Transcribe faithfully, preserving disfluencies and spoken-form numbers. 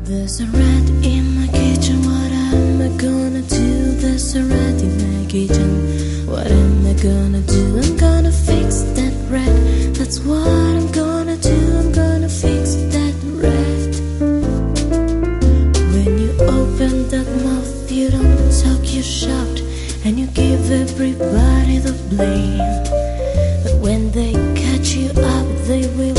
There's a rat in my kitchen, what am I gonna do? There's a rat in my kitchen, what am I gonna do? I'm gonna fix that rat, that's what I'm gonna do. I'm gonna fix that rat. When you open that mouth, you don't talk, you shout, and you give everybody the blame. But when they catch you up, they will